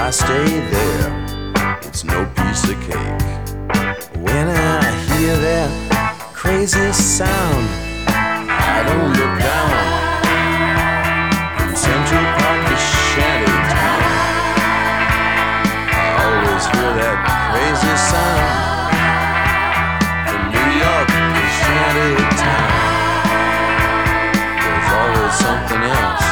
I stay there, it's no piece of cake. When I hear that crazy sound, I don't look down. From Central Park to Shanty Town, I always hear that crazy sound. From New York to Shanty Town, there's always something else.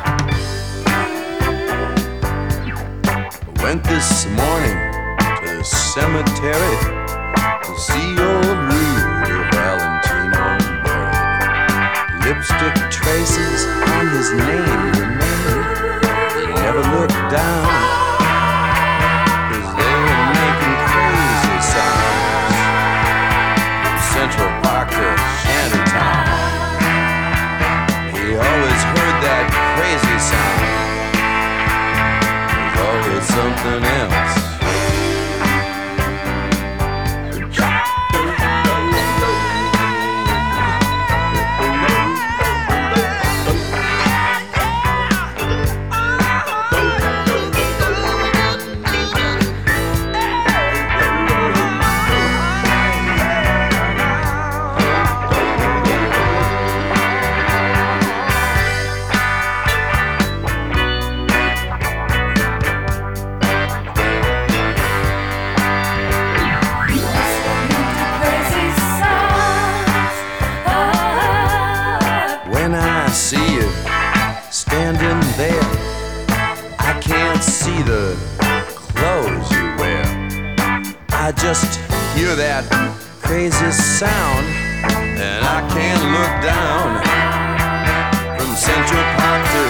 I went this morning to the cemetery to see old Rudy Valentino buried. Lipstick traces on his name remain. He never looked down, 'cause they were making crazy sounds. From Central Park to Shanty Town, he always heard that crazy sound. There's always something else. See you standing there, I can't see the clothes you wear. I just hear that crazy sound, and I can't look down. From Central Park to